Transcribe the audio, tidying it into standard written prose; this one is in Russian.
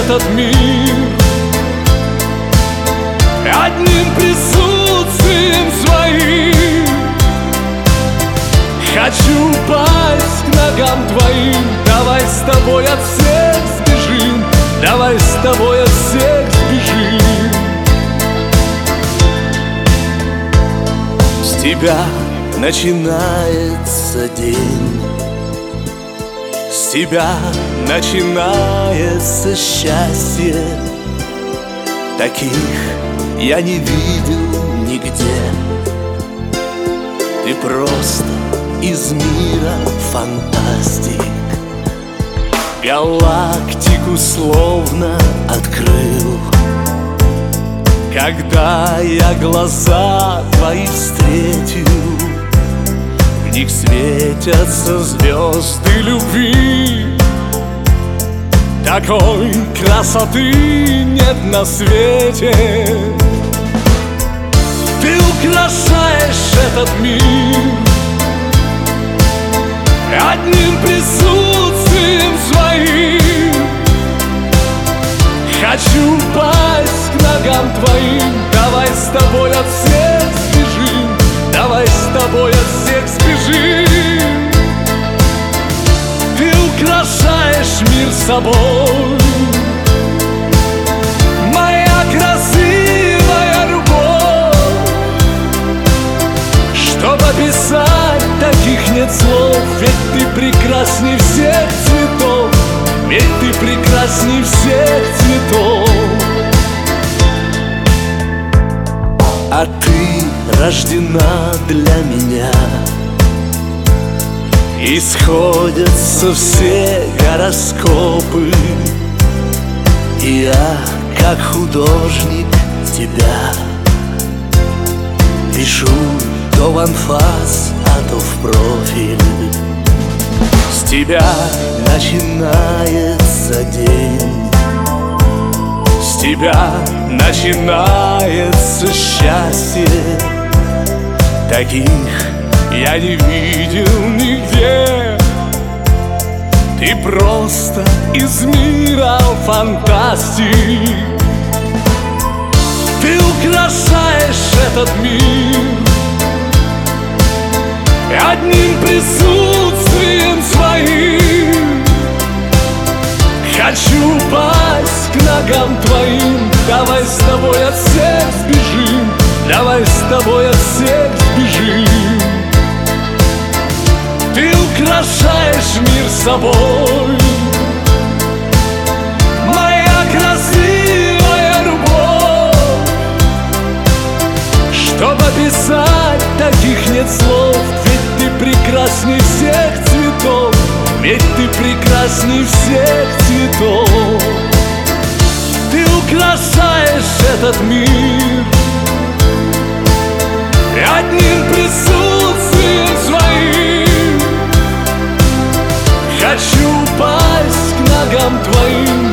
этот мир. Одним присутствием своим хочу пасть к ногам твоим. Давай с тобой от всех сбежим, давай с тобой от всех сбежим. С тебя начинается день, с тебя начинается счастье. Таких я не видел нигде. Ты просто из мира фантастик, галактику словно открыл. Когда я глаза твои встретил, в них светятся звезды любви. Такой красоты нет на свете. Ты украшаешь этот мир одним присутствием своим. Хочу пасть к ногам твоим. Давай с тобой от всех сбежим, давай с тобой от всех сбежим. Ты украшаешь мир собой, моя красивая любовь. Чтоб описать, таких нет слов. Ведь ты прекрасней всех цветов, ведь ты прекрасней всех цветов. А ты рождена для меня, и сходятся все гороскопы. И я, как художник, тебя пишу то в анфас, а то в профиль. С тебя начинается день, с тебя начинается счастье. Таких я не видел нигде. Ты просто из мира фантастик. Ты украшаешь этот мир одним присутствием своим. Хочу пасть к ногам твоим. Давай с тобой от всех сбежим, давай с тобой от всех сбежим. Ты украшаешь мир собой, моя красивая любовь. Чтоб описать, таких нет слов. Ведь ты прекрасней всех цветов, ведь ты прекрасней всех цветов. Ты украшаешь этот мир одним присутствием своим. Хочу пасть к ногам твоим.